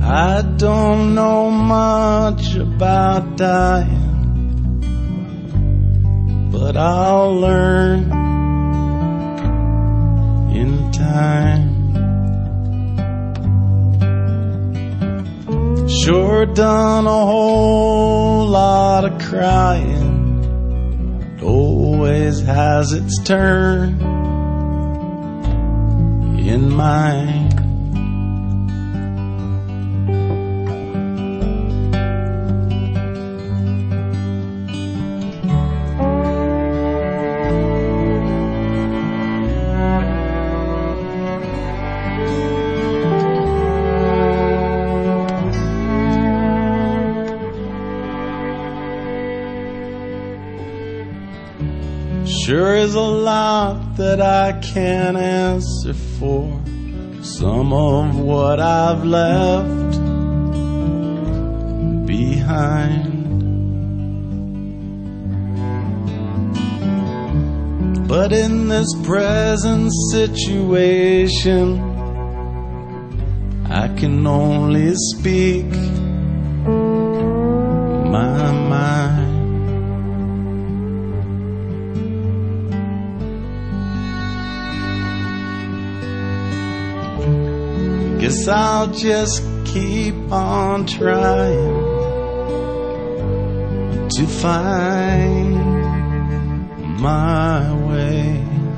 I don't know much about dying, but I'll learn in time. Sure done a whole lot of crying. It always has its turn in mine. Sure is a lot that I can't answer for. Some of what I've left behind. But in this present situation, I can only speak my mind. Guess I'll just keep on trying to find my way.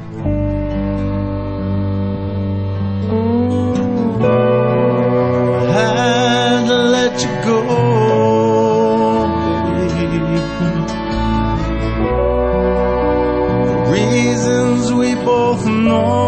I had to let you go, baby. The reasons we both know.